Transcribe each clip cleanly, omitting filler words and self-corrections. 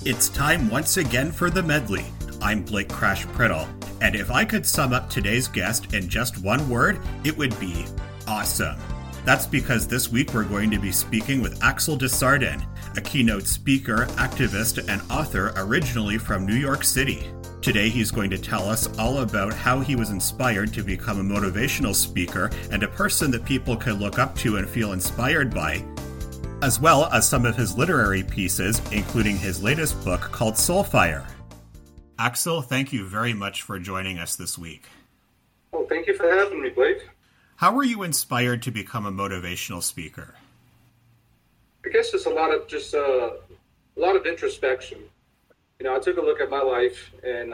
It's time once again for the medley. I'm Blake Crash Priddle, and if I could sum up today's guest in just one word, it would be awesome. That's because this week we're going to be speaking with Axel Desjardins, a keynote speaker, activist, and author originally from New York City. Today he's going to tell us all about how he was inspired to become a motivational speaker and a person that people can look up to and feel inspired by, as well as some of his literary pieces, including his latest book called Soulfire. Axel, thank you very much for joining us this week. Well, thank you for having me, Blake. How were you inspired to become a motivational speaker? I guess it's a lot of introspection. I took a look at my life, and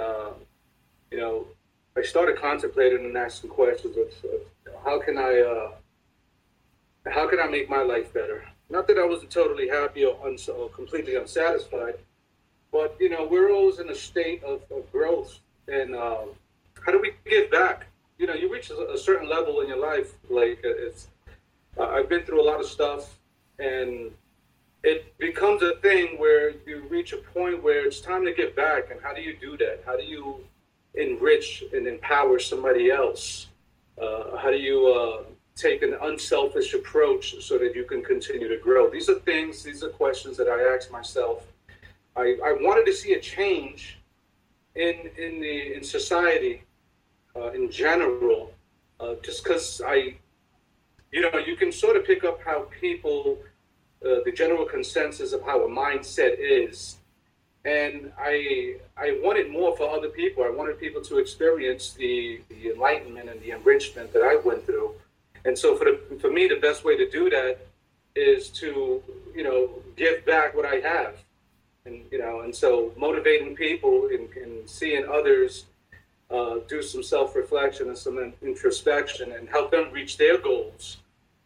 I started contemplating and asking questions of how can I make my life better. Not that I wasn't totally happy or completely unsatisfied, but we're always in a state of growth, and how do we give back? You reach a certain level in your life, Blake. I've been through a lot of stuff, and it becomes a thing where you reach a point where it's time to give back. And how do you do that? How do you enrich and empower somebody else? How do you take an unselfish approach so that you can continue to grow? These are questions that I ask myself. I wanted to see a change in society in general, just because you can sort of pick up how people, the general consensus of how a mindset is. And I wanted more for other people. I wanted people to experience the enlightenment and the enrichment that I went through. And so for me, the best way to do that is to, give back what I have. And so motivating people and seeing others do some self-reflection and some introspection and help them reach their goals,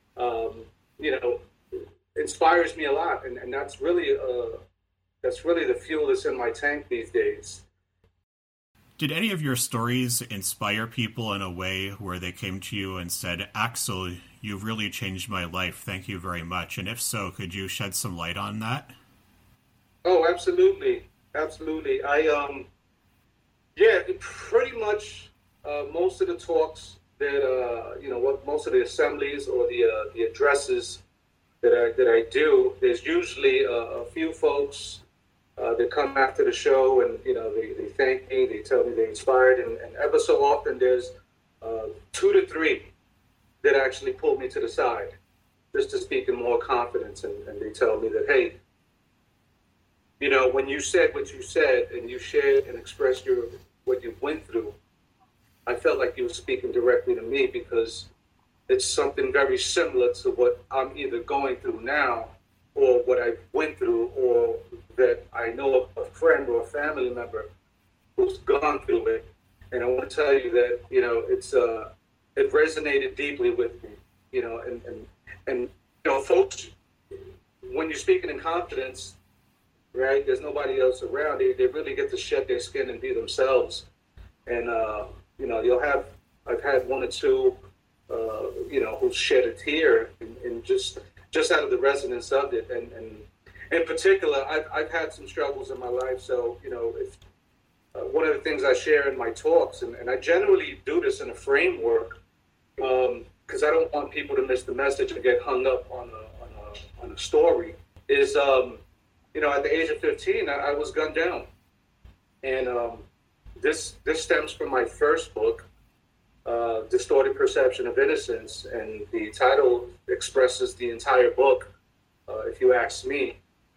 inspires me a lot. And that's really the fuel that's in my tank these days. Did any of your stories inspire people in a way where they came to you and said, Axel, you've really changed my life. Thank you very much. And if so, could you shed some light on that? Oh, absolutely. Absolutely. Pretty much most of the talks that, most of the assemblies or the addresses that I do, there's usually a few folks that come after the show and, they thank me, they tell me they're inspired. And ever so often there's 2 to 3 that actually pull me to the side just to speak in more confidence. And they tell me that, hey, when you said what you said and you shared and expressed what you went through, I felt like you were speaking directly to me because it's something very similar to what I'm either going through now or what I went through or that I know of a friend or a family member who's gone through it. And I want to tell you that, it resonated deeply with me, and folks, when you're speaking in confidence, right, there's nobody else around. They really get to shed their skin and be themselves. And, I've had 1 or 2, who shed a tear and just out of the resonance of it. And in particular, I've had some struggles in my life. So, if one of the things I share in my talks, and I generally do this in a framework, because I don't want people to miss the message and get hung up on a story, is, at the age of 15, I was gunned down. And this stems from my first book, Distorted Perception of Innocence, and the title expresses the entire book, if you ask me.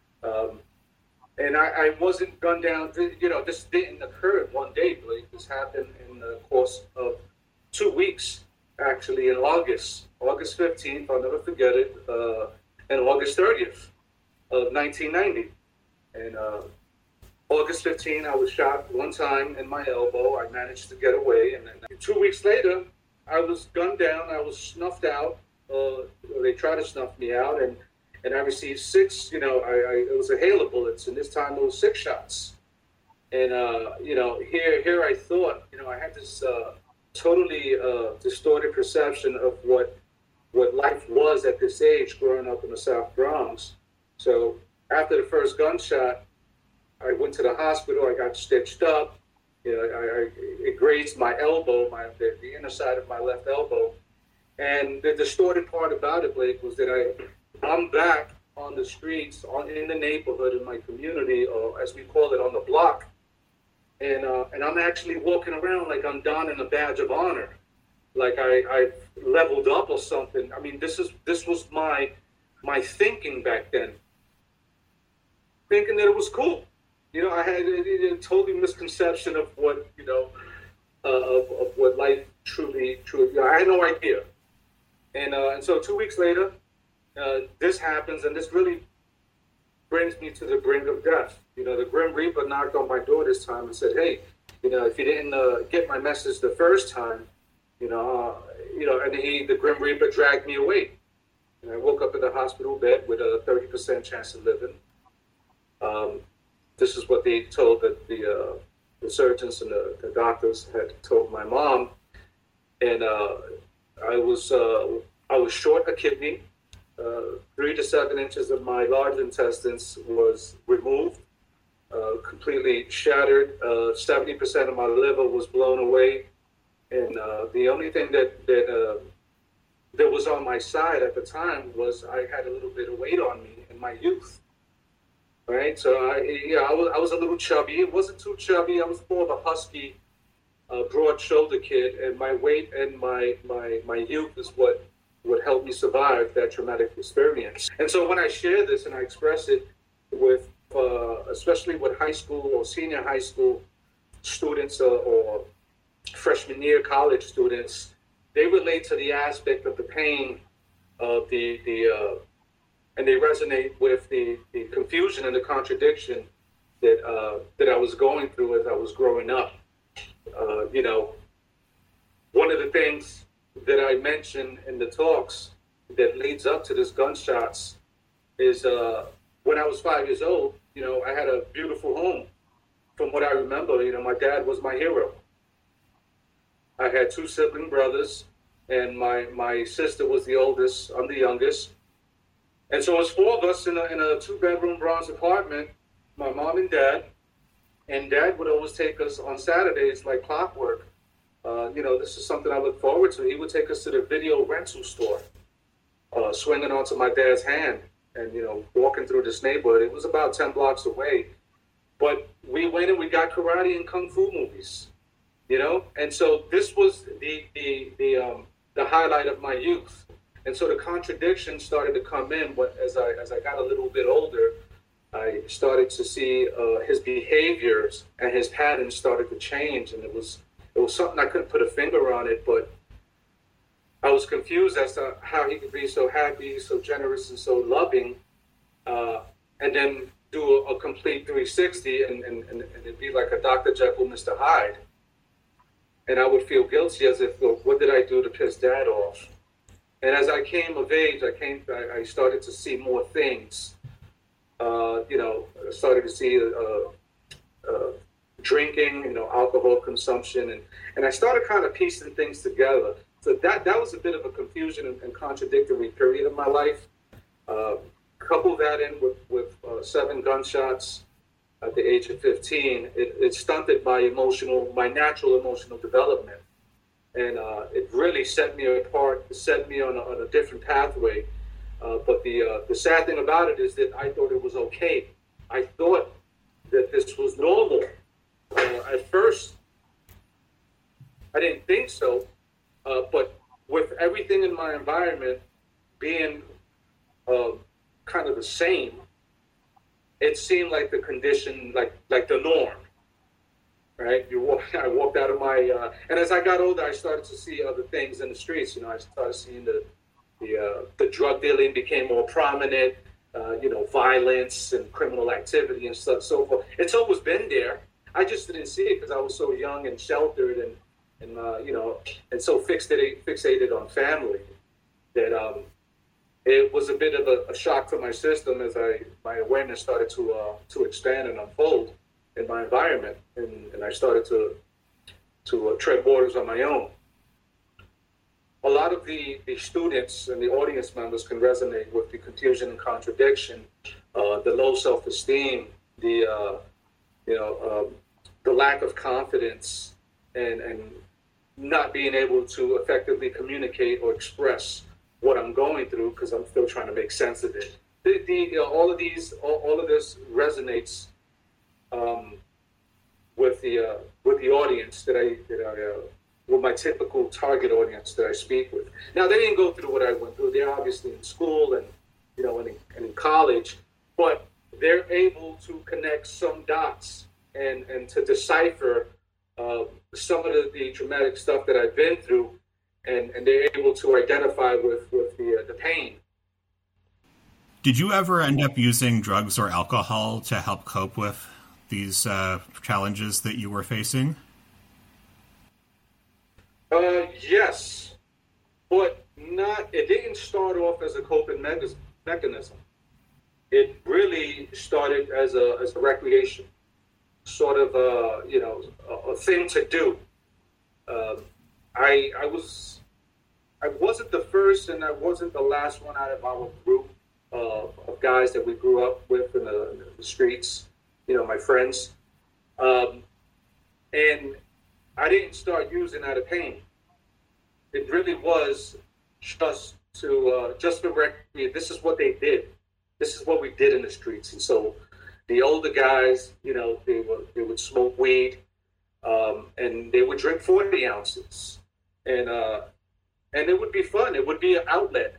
And I wasn't gunned down, this didn't occur in one day, Blake. This happened in the course of 2 weeks, actually, in August 15th, I'll never forget it, and August 30th of 1990. And August 15th, I was shot one time in my elbow. I managed to get away. And then 2 weeks later, I was gunned down. I was snuffed out. They tried to snuff me out. And I received 6, it was a hail of bullets. And this time it was 6 shots. And, here I thought, I had this totally distorted perception of what life was at this age growing up in the South Bronx. So after the first gunshot, I went to the hospital. I got stitched up. It grazed my elbow, the inner side of my left elbow. And the distorted part about it, Blake, was that I'm back on the streets, in the neighborhood, in my community, or as we call it, on the block. And I'm actually walking around like I'm donning a badge of honor, like I leveled up or something. I mean, this was my thinking back then, thinking that it was cool. I had a totally misconception of what of what life truly. I had no idea. And so 2 weeks later, this happens, and this really brings me to the brink of death. The Grim Reaper knocked on my door this time and said, "Hey, if you didn't get my message the first time, and the Grim Reaper dragged me away." And I woke up in the hospital bed with a 30% chance of living. This is what they told the surgeons and the doctors had told my mom, and I was short a kidney. 3 to 7 inches of my large intestines was removed, completely shattered. 70% of my liver was blown away, and the only thing that was on my side at the time was I had a little bit of weight on me in my youth. Right, so I was a little chubby. It wasn't too chubby. I was more of a husky, broad-shouldered kid, and my weight and my youth is what helped me survive that traumatic experience. And so when I share this and I express it with, especially with high school or senior high school students or freshman year college students, they relate to the aspect of the pain of and they resonate with the confusion and the contradiction that I was going through as I was growing up. One of the things that I mentioned in the talks that leads up to this gunshots is when I was 5 years old, I had a beautiful home. From what I remember, my dad was my hero. I had 2 sibling brothers, and my sister was the oldest. I'm the youngest. And so it's 4 of us in a 2-bedroom bronze apartment, my mom and dad would always take us on Saturdays like clockwork. This is something I look forward to. He would take us to the video rental store, swinging onto my dad's hand and, walking through this neighborhood. It was about 10 blocks away, but we went and we got karate and kung fu movies, and so this was the highlight of my youth. And so the contradiction started to come in, but as I got a little bit older, I started to see his behaviors and his patterns started to change, and it was something I couldn't put a finger on it, but I was confused as to how he could be so happy, so generous, and so loving, and then do a complete 360 and it'd be like a Dr. Jekyll, Mr. Hyde. And I would feel guilty as if, well, what did I do to piss Dad off? And as I came of age, I started to see more things. I started to see drinking, alcohol consumption, and I started kind of piecing things together. So that was a bit of a confusion and contradictory period of my life. Couple that in with 7 gunshots at the age of 15, it stunted my natural emotional development. And it really set me apart, set me on a different pathway. But the sad thing about it is that I thought it was okay. I thought that this was normal. At first, I didn't think so. But with everything in my environment being kind of the same, it seemed like the condition, like the norm. Right, I walked out of my, and as I got older, I started to see other things in the streets. I started seeing the drug dealing became more prominent. Violence and criminal activity and stuff, so forth. It's always been there. I just didn't see it because I was so young and sheltered and so fixated on family that it was a bit of a shock to my system as my awareness started to expand and unfold in my environment, and I started to tread waters on my own. A lot of the students and the audience members can resonate with the confusion and contradiction, the low self-esteem, the the lack of confidence and not being able to effectively communicate or express what I'm going through because I'm still trying to make sense of it. All of this resonates with the audience that I with my typical target audience that I speak with. Now they didn't go through what I went through. They're obviously in school and in college, but they're able to connect some dots and to decipher some of the traumatic stuff that I've been through, and they're able to identify with the pain. Did you ever end up using drugs or alcohol to help cope with these challenges that you were facing? Yes, but not. It didn't start off as a coping mechanism. It really started as a recreation, sort of a thing to do. I wasn't the first and I wasn't the last one out of our group of guys that we grew up with in the streets, my friends. And I didn't start using out of pain. It really was just for recreation. This is what they did. This is what we did in the streets. And so the older guys, they would smoke weed, and they would drink 40 ounces, and it would be fun. It would be an outlet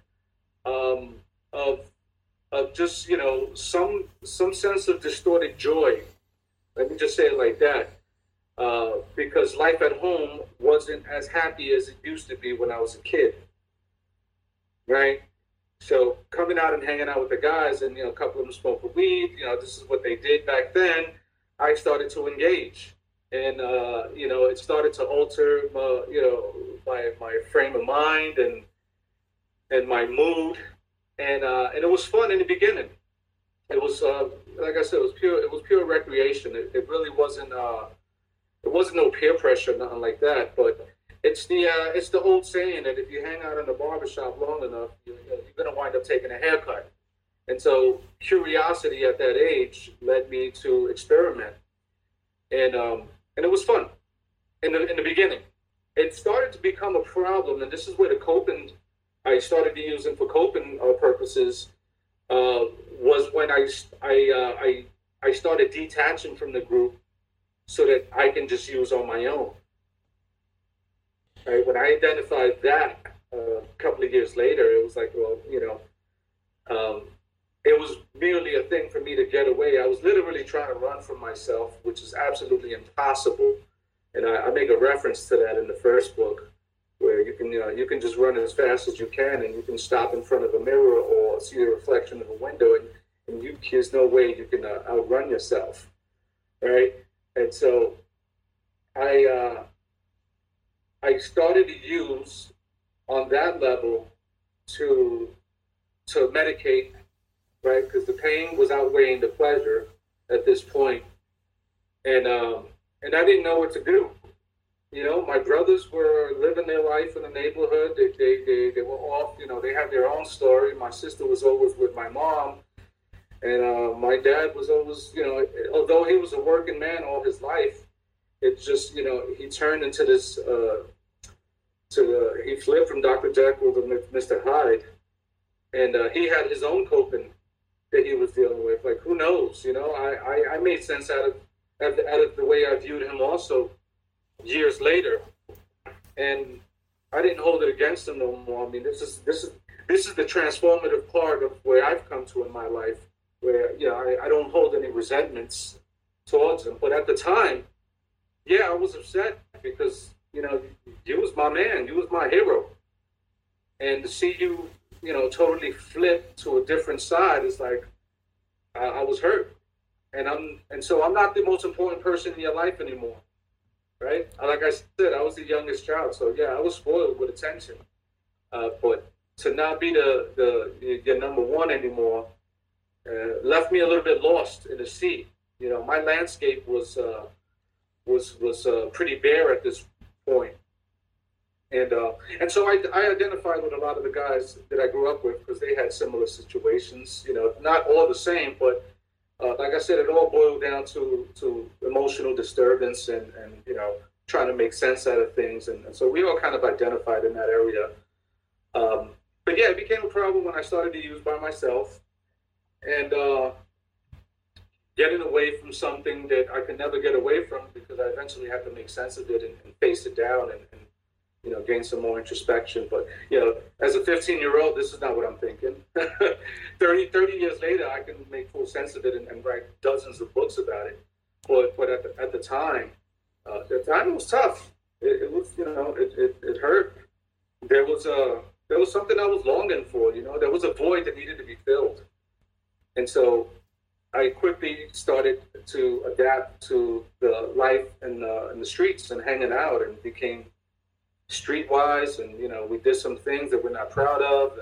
of just some sense of distorted joy. Let me just say it like that, because life at home wasn't as happy as it used to be when I was a kid, right? So coming out and hanging out with the guys, and a couple of them smoked weed. This is what they did back then. I started to engage, and it started to alter my frame of mind and my mood, and it was fun in the beginning. It was like I said, it was pure recreation. It really wasn't. It wasn't no peer pressure, nothing like that. But it's the old saying that if you hang out in a barbershop long enough, you're going to wind up taking a haircut. And so curiosity at that age led me to experiment, and it was fun in the beginning. It started to become a problem, and this is where the coping I started to use it for coping purposes. Was when I started detaching from the group so that I can just use on my own. Right? When I identified that a couple of years later, it was like, well, it was merely a thing for me to get away. I was literally trying to run from myself, which is absolutely impossible. And I make a reference to that in the first book, where you can just run as fast as you can, and you can stop in front of a mirror or see the reflection of a window, and there's no way you can outrun yourself, right? And so I started to use on that level to medicate, right? Because the pain was outweighing the pleasure at this point, and I didn't know what to do. My brothers were living their life in the neighborhood. They were off. They had their own story. My sister was always with my mom, and my dad was always, although he was a working man all his life, it just, he turned into this. He flipped from Dr. Jekyll to Mr. Hyde, and he had his own coping that he was dealing with. Like, who knows? I made sense out of the way I viewed him also years later, and I didn't hold it against him no more. I mean, this is the transformative part of where I've come to in my life, where I don't hold any resentments towards him. But at the time, I was upset because you was my man, you was my hero, and to see you totally flip to a different side is like I was hurt, and so I'm not the most important person in your life anymore. Right? Like I said, I was the youngest child, so I was spoiled with attention. But to not be your number one anymore left me a little bit lost in the sea. My landscape was pretty bare at this point, and so I identified with a lot of the guys that I grew up with because they had similar situations. Not all the same, but like I said, it all boiled down to emotional disturbance and trying to make sense out of things. And so we all kind of identified in that area. But yeah, it became a problem when I started to use by myself and getting away from something that I could never get away from because I eventually had to make sense of it and face it down and gain some more introspection. But, as a 15-year-old, this is not what I'm thinking. 30 years later, I can make full sense of it and write dozens of books about it. But at the time it was tough. It was, it hurt. There was something I was longing for, there was a void that needed to be filled. And so I quickly started to adapt to the life in the streets and hanging out and became streetwise, and we did some things that we're not proud of,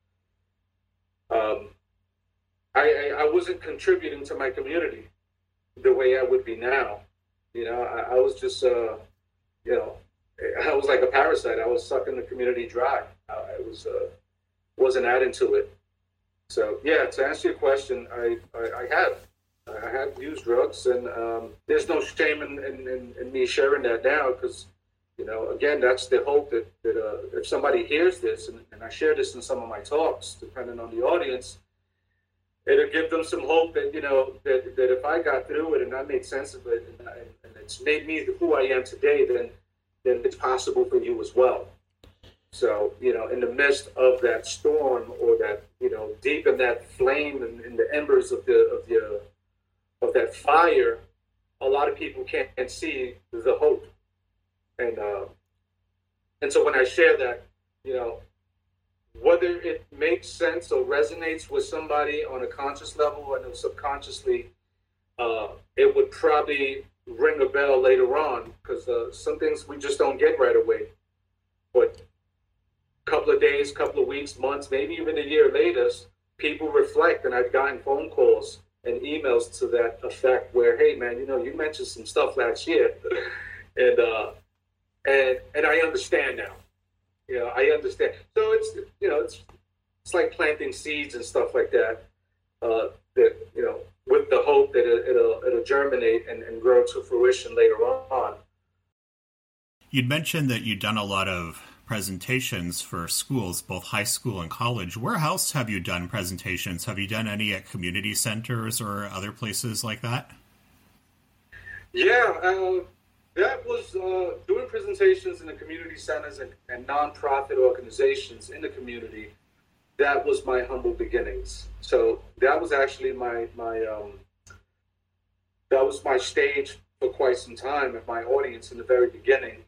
and I wasn't contributing to my community the way I would be now. I was just I was like a parasite. I was sucking the community dry. I wasn't adding to it. So yeah, to answer your question, I have used drugs, and there's no shame in me sharing that now because. Again, that's the hope that if somebody hears this, and I share this in some of my talks, depending on the audience, it'll give them some hope that, that if I got through it and I made sense of it and it's made me who I am today, then it's possible for you as well. So, in the midst of that storm or that, deep in that flame and in the embers of that fire, a lot of people can't see the hope. And so when I share that, whether it makes sense or resonates with somebody on a conscious level or subconsciously, it would probably ring a bell later on because some things we just don't get right away. But a couple of days, couple of weeks, months, maybe even a year later, people reflect, and I've gotten phone calls and emails to that effect where, hey, man, you mentioned some stuff last year. And I understand now. I understand. So it's like planting seeds and stuff like that. That with the hope that it'll germinate and grow to fruition later on. You'd mentioned that you'd done a lot of presentations for schools, both high school and college. Where else have you done presentations? Have you done any at community centers or other places like that? Yeah. That was doing presentations in the community centers and nonprofit organizations in the community. That was my humble beginnings. So that was actually my that was my stage for quite some time and my audience in the very beginning.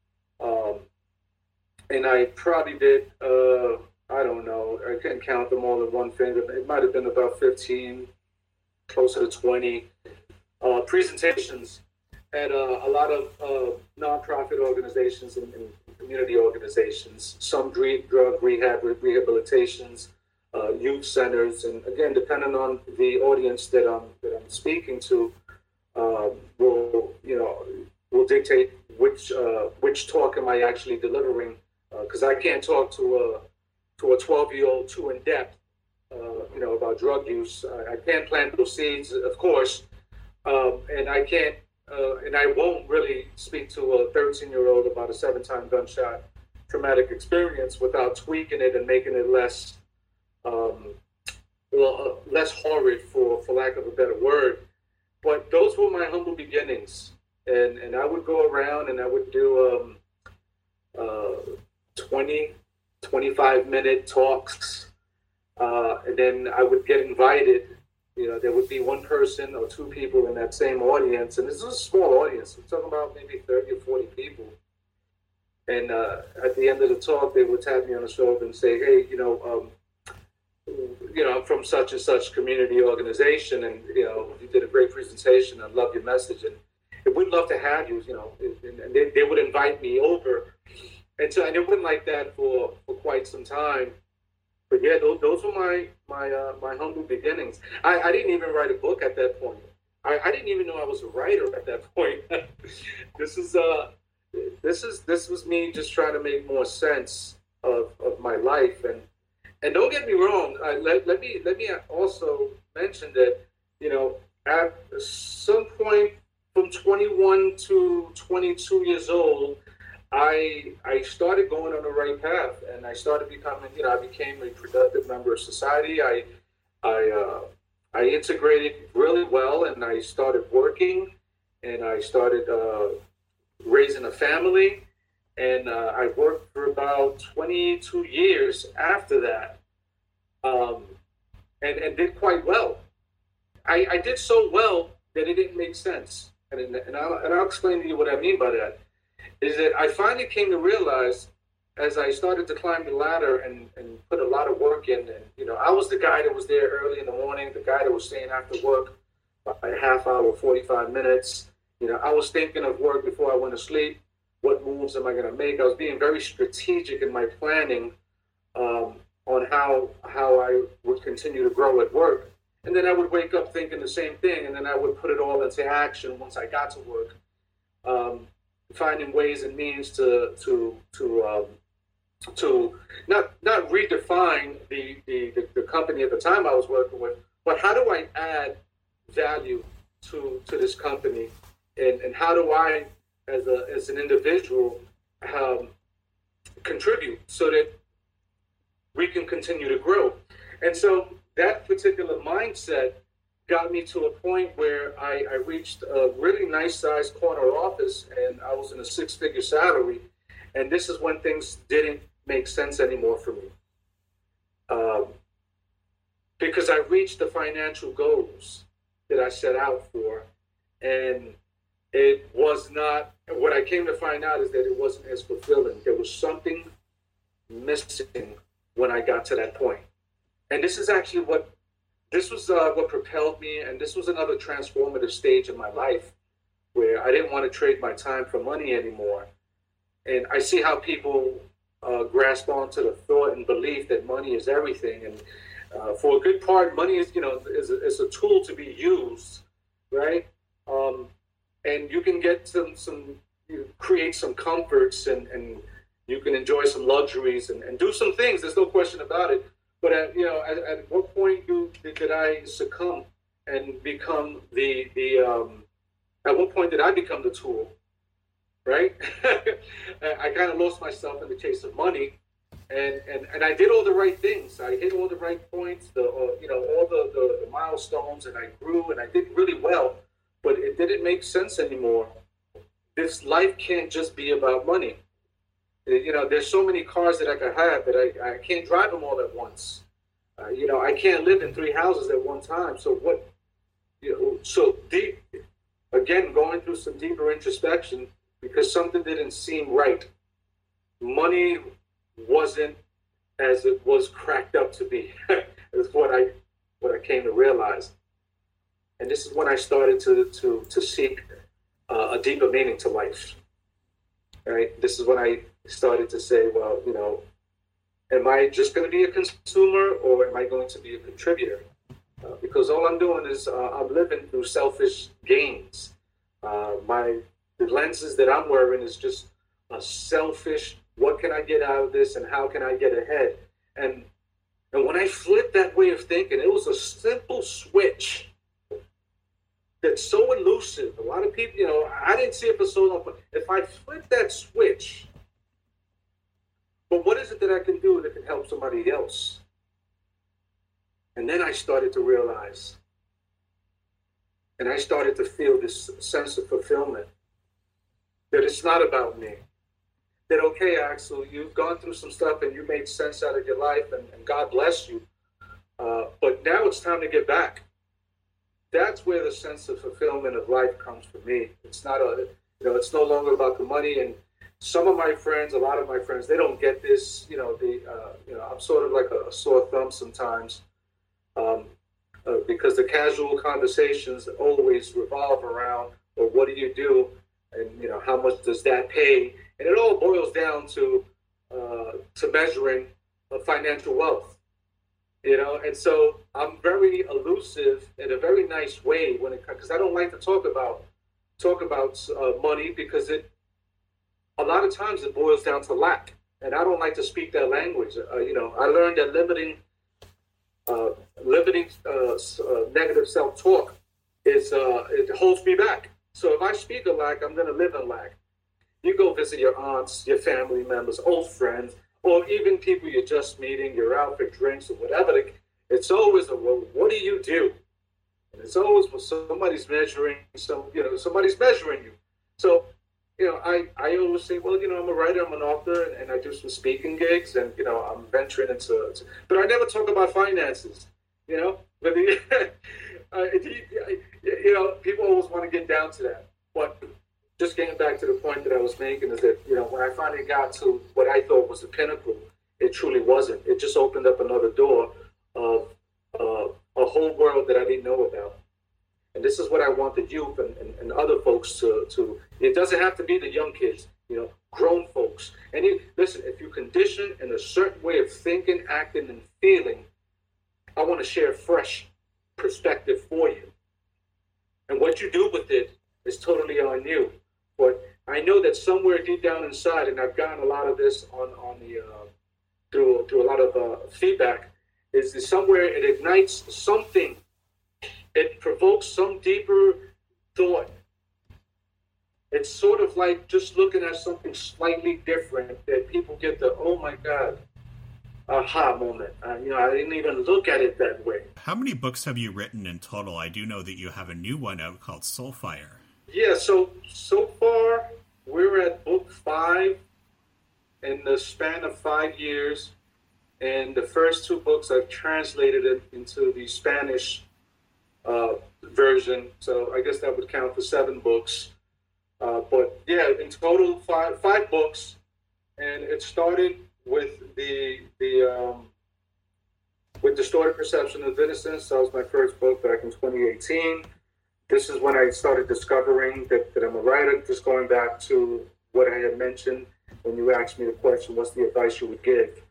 And I probably did I don't know, I couldn't count them all in one finger. It might have been about 15, closer to 20 presentations at a lot of nonprofit organizations and community organizations, some drug rehabilitations, youth centers, and again, depending on the audience that I'm speaking to, will dictate which talk am I actually delivering, because I can't talk to a 12-year-old too in depth, about drug use. I can't plant those seeds, of course, and I can't. And I won't really speak to a 13-year-old about a 7-time gunshot traumatic experience without tweaking it and making it less horrid, for lack of a better word. But those were my humble beginnings, and I would go around and I would do 20, 25-minute talks, and then I would get invited. There would be one person or two people in that same audience, and this is a small audience. We're talking about maybe 30 or 40 people. And at the end of the talk, they would tap me on the shoulder and say, hey, I'm from such and such community organization, and, you did a great presentation. I love your message, and we'd love to have you, and they would invite me over. And so, and it went like that for quite some time. But yeah, those were my humble beginnings. I didn't even write a book at that point. I didn't even know I was a writer at that point. This was me just trying to make more sense of my life. And don't get me wrong. Let me also mention that At some point from 21 to 22 years old, I started going on the right path, and I started becoming, I became a productive member of society. I, uh, I integrated really well, and I started working, and I started raising a family, and I worked for about 22 years after that, um, and did quite well. I did so well that it didn't make sense, and I'll explain to you what I mean by that. Is that I finally came to realize as I started to climb the ladder and put a lot of work in, and I was the guy that was there early in the morning, the guy that was staying after work by a half hour, 45 minutes. I was thinking of work before I went to sleep. What moves am I going to make? I was being very strategic in my planning, on how I would continue to grow at work. And then I would wake up thinking the same thing, and then I would put it all into action once I got to work, finding ways and means to not redefine the company at the time I was working with, but how do I add value to this company, and how do I as an individual contribute so that we can continue to grow. And so that particular mindset got me to a point where I reached a really nice sized corner office, and I was in a six-figure salary. And this is when things didn't make sense anymore for me, because I reached the financial goals that I set out for, and it was not. What I came to find out is that it wasn't as fulfilling. There was something missing when I got to that point. And this is actually what propelled me, and this was another transformative stage in my life where I didn't want to trade my time for money anymore. And I see how people grasp onto the thought and belief that money is everything. And for a good part, money is a tool to be used, right? And you can get create some comforts, and you can enjoy some luxuries and do some things. There's no question about it. But at what point did I succumb and become at what point did I become the tool, right? I kind of lost myself in the chase of money, and I did all the right things. I hit all the right points, all the milestones, and I grew and I did really well. But it didn't make sense anymore. This life can't just be about money. There's so many cars that I could have that I can't drive them all at once. I can't live in three houses at one time. So what? So deep. Again, going through some deeper introspection because something didn't seem right. Money wasn't as it was cracked up to be. Is what I came to realize. And this is when I started to seek a deeper meaning to life. Right. This is when I started to say, well, am I just going to be a consumer, or am I going to be a contributor? Because all I'm doing is I'm living through selfish gains. The lenses that I'm wearing is just a selfish. What can I get out of this, and how can I get ahead? And when I flipped that way of thinking, it was a simple switch that's so elusive. A lot of people, I didn't see it for so long, but if I flip that switch, but what is it that I can do that can help somebody else? And then I started to realize, and I started to feel this sense of fulfillment, that it's not about me. That, okay, Axel, you've gone through some stuff and you made sense out of your life, and God bless you. But now it's time to get back. That's where the sense of fulfillment of life comes for me. It's not it's no longer about the money. And some of my friends, a lot of my friends, they don't get this. I'm sort of like a sore thumb sometimes, because the casual conversations always revolve around, well, what do you do, and how much does that pay, and it all boils down to measuring financial wealth. And so I'm very elusive in a very nice way when it comes, because I don't like to talk about money, because a lot of times it boils down to lack, and I don't like to speak that language. I learned that limiting negative self-talk it holds me back. So if I speak a lack, I'm going to live in lack. You go visit your aunts, your family members, old friends, or even people you're just meeting, you're out for drinks or whatever. It's always well, what do you do? And it's always when somebody's measuring somebody's measuring you. So, I always say, well, I'm a writer, I'm an author, and I do some speaking gigs, and, I'm venturing into, but I never talk about finances, but people always want to get down to that. But just getting back to the point that I was making is that, when I finally got to what I thought was the pinnacle, it truly wasn't. It just opened up another door of a whole world that I didn't know about. And this is what I want the youth and other folks to, it doesn't have to be the young kids, grown folks. And listen, if you condition in a certain way of thinking, acting, and feeling, I want to share a fresh perspective for you. And what you do with it is totally on you. But I know that somewhere deep down inside, and I've gotten a lot of this on the through a lot of feedback, is that somewhere it ignites something. It provokes some deeper thought. It's sort of like just looking at something slightly different that people get the, oh my God, aha moment. I didn't even look at it that way. How many books have you written in total? I do know that you have a new one out called Soulfire. Yeah, so far we're at book 5 in the span of 5 years. And the first 2 books I've translated it into the Spanish version, so I guess that would count for 7 books. But yeah, in total, five books, and it started with the with Distorted Perception of Innocence. That was my first book back in 2018. This is when I started discovering that I'm a writer. Just going back to what I had mentioned when you asked me the question, what's the advice you would give?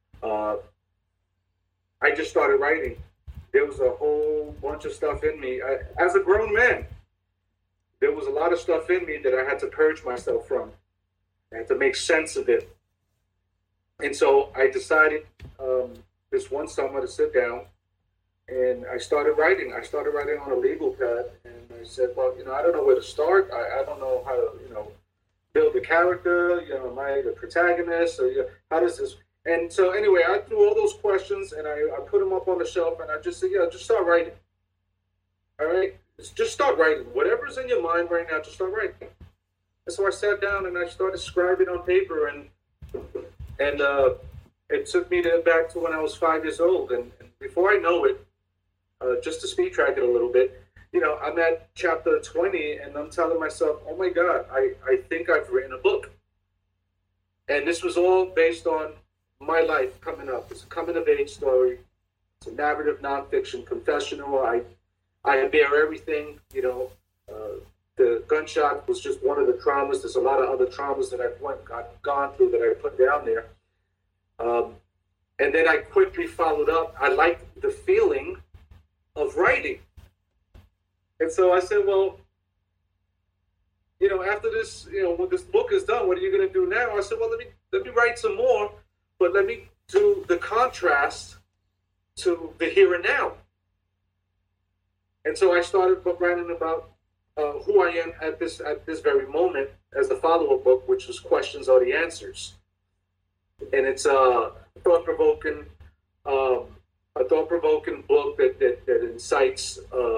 I just started writing. There was a whole bunch of stuff in me. As a grown man, there was a lot of stuff in me that I had to purge myself from. I had to make sense of it. And so I decided this one summer to sit down, and I started writing. I started writing on a legal pad, and I said, well, I don't know where to start. I don't know how to, build a character. Am I the protagonist? Or how does this... And so anyway, I threw all those questions and I put them up on the shelf, and I just said, just start writing. All right? Just start writing. Whatever's in your mind right now, just start writing. And so I sat down and I started scribing on paper, and it took me back to when I was 5 years old. And before I know it, just to speed track it a little bit, I'm at chapter 20, and I'm telling myself, oh my God, I think I've written a book. And this was all based on my life coming up. It's a coming-of-age story. It's a narrative, nonfiction, confessional. I bear everything. The gunshot was just one of the traumas. There's a lot of other traumas that I've gone through that I put down there. And then I quickly followed up. I liked the feeling of writing. And so I said, well, after this, when this book is done, what are you going to do now? I said, well, let me write some more. But let me do the contrast to the here and now. And so I started writing about who I am at this very moment as the follow-up book, which was Questions Are the Answers. And it's a thought-provoking book that incites.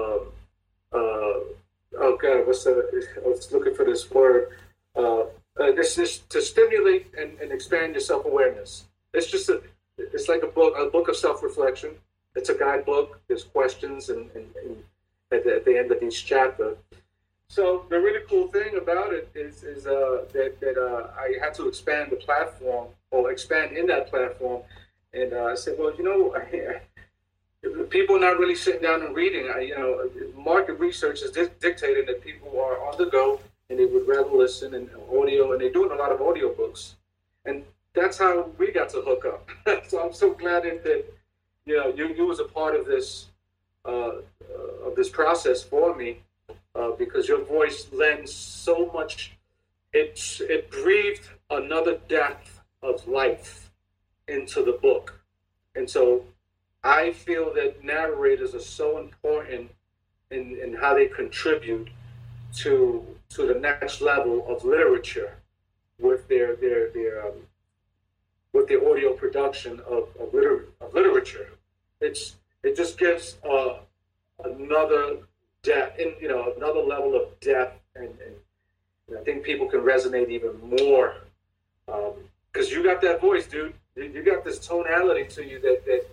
Oh God, I was looking for this word. This is to stimulate and expand your self-awareness. It's like a book of self-reflection. It's a guidebook. There's questions and at the end of each chapter. So the really cool thing about it is that I had to expand the platform, or expand in that platform. And I said, well, people are not really sitting down and reading. Market research is dictating that people are on the go, and they would rather listen in audio, and they're doing a lot of audiobooks. And that's how we got to hook up. So I'm so glad that you was a part of this process for me, because your voice lends so much. It breathed another depth of life into the book, and so I feel that narrators are so important in how they contribute to the next level of literature with their with the audio production of literature. It just gives another depth, another level of depth, and I think people can resonate even more because you got that voice, dude. You got this tonality to you that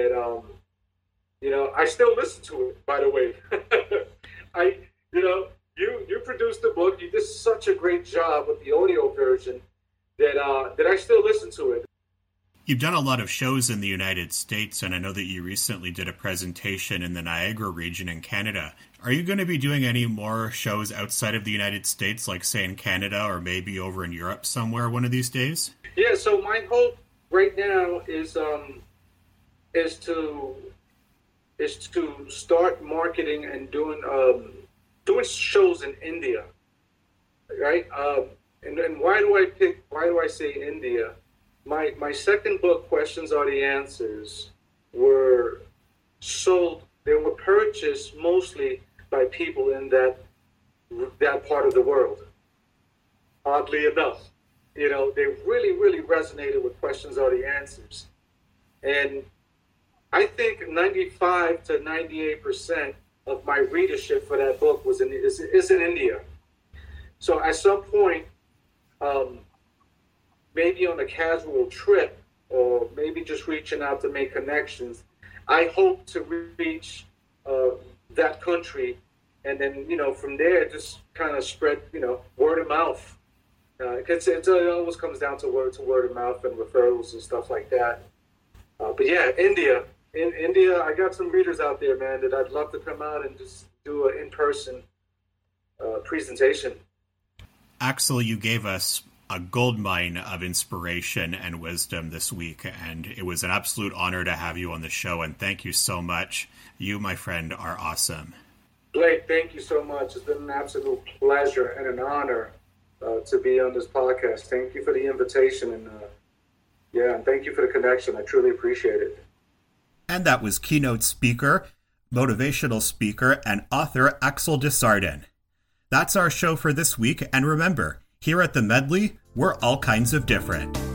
I still listen to it. By the way, you produced the book. You did such a great job with the audio version that I still listen to it. You've done a lot of shows in the United States, and I know that you recently did a presentation in the Niagara region in Canada. Are you going to be doing any more shows outside of the United States, like, say, in Canada or maybe over in Europe somewhere one of these days? Yeah, so my hope right now is to start marketing and doing shows in India, right? And why do I say India? My second book, Questions Are the Answers, were sold. They were purchased mostly by people in that part of the world. Oddly enough, they really, really resonated with Questions Are the Answers, and I think 95 to 98% of my readership for that book is in India. So at some point, maybe on a casual trip, or maybe just reaching out to make connections, I hope to reach that country, and then from there just kind of spread word of mouth. It always comes down to word of mouth and referrals and stuff like that. But yeah, India, I got some readers out there, man, that I'd love to come out and just do an in-person presentation. Axel, you gave us a goldmine of inspiration and wisdom this week, and it was an absolute honor to have you on the show, and thank you so much. You, my friend, are awesome. Blake, thank you so much. It's been an absolute pleasure and an honor to be on this podcast. Thank you for the invitation, and and thank you for the connection. I truly appreciate it. And that was keynote speaker, motivational speaker, and author Axel Desjardins. That's our show for this week, and remember, here at The Medley, we're all kinds of different.